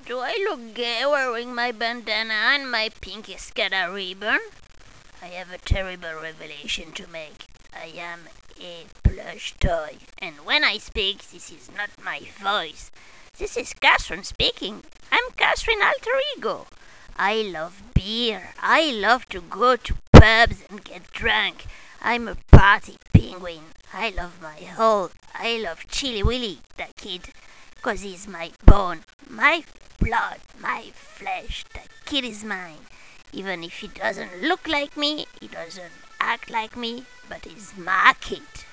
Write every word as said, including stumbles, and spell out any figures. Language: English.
Do I look gay wearing my bandana and my pink Escada ribbon? I have a terrible revelation to make. I am a plush toy, and when I speak, this is not my voice. This is Catherine speaking. I'm Catherine Alter Ego. I love beer. I love to go to pubs and get drunk. I'm a party penguin. I love my hole. I love Chili Willy, the kid, 'cause he's my bone, my blood, my flesh. The kid is mine. Even if he doesn't look like me, he doesn't act like me, but he's my kid.